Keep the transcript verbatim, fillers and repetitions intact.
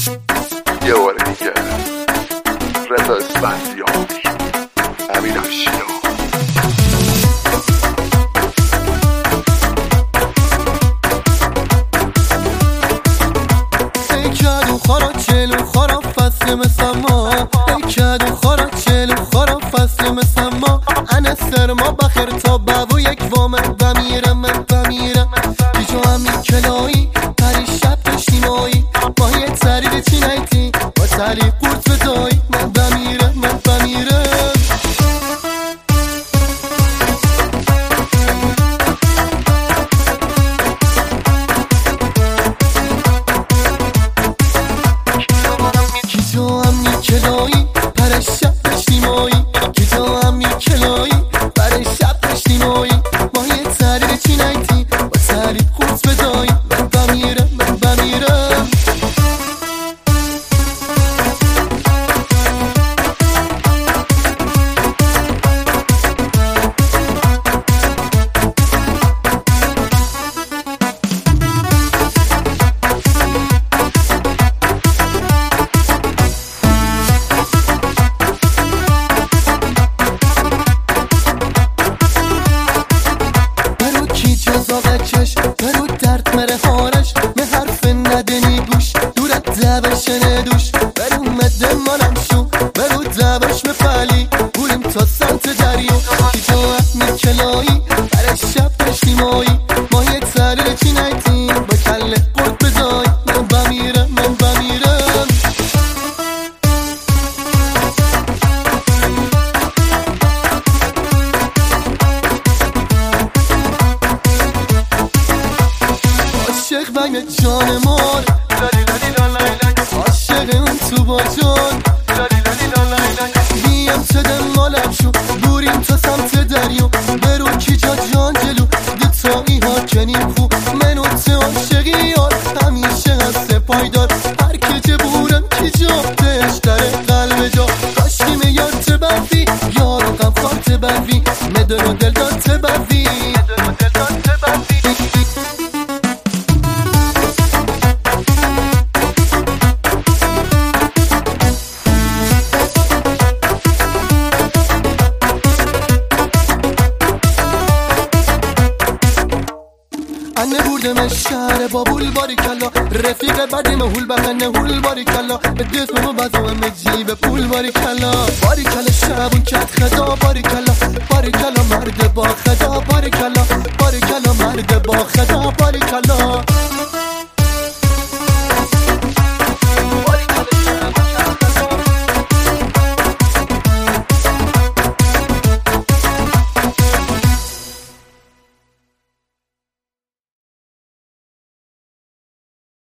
یه بار دیگه رضا اسفندیار، امین افشیا. ای کدو خارا چلو خارا فصل مثل ما، ای کدو خارا چلو خارا فصل مثل ما. انا سرما بخیر تا بابو یک وامن بمیرم من بمیرم. دیجا همین کلایی پری شب پشتیمایی با یه تریل چی نیتی با تری قورت بدایی. من بمیرم من بمیرم. کیجا همین کلایی پری شب پشتیمایی، کیجا همین کلایی پری شب پشتیمایی با یه تریل چی نیتی با تری قورت بدایی. من بمیرم من بمیرم. برو درد مره هارش به حرف ندنی گوش دورت دبش ندوش. برو مده مانم شو برو دبش مفلی بوریم تا سمت دریا. کیجا احمی کلایی برای شب پشتیمایی ما یه تره چی نیتیم با کله قرد بدای. من بمیرم من بمیرم. عاشق بگه جان مار عاشق اون تو با جان بیم چده مالم شو بوریم تا سمت دریا. برو کیجا جان جلو دتایی ها کنیم خو منو ته عاشقی یار همیشه هست پایدار. هر که بورم کیجا دهش داره قلب جا کاشکی میار تبوی یارو غم خواه تبوی مدن و دل دار تبوی. انه بردم شهر بابول باری کلا رفیق بدی مهول بخنه هول باری کلا به دستمو بزوم جیب پول باری کلا. باری کلا شبون کت خدا باری کلا باری کلا مرد با خدا باری کلا باری کلا مرد با خدا باری کلا.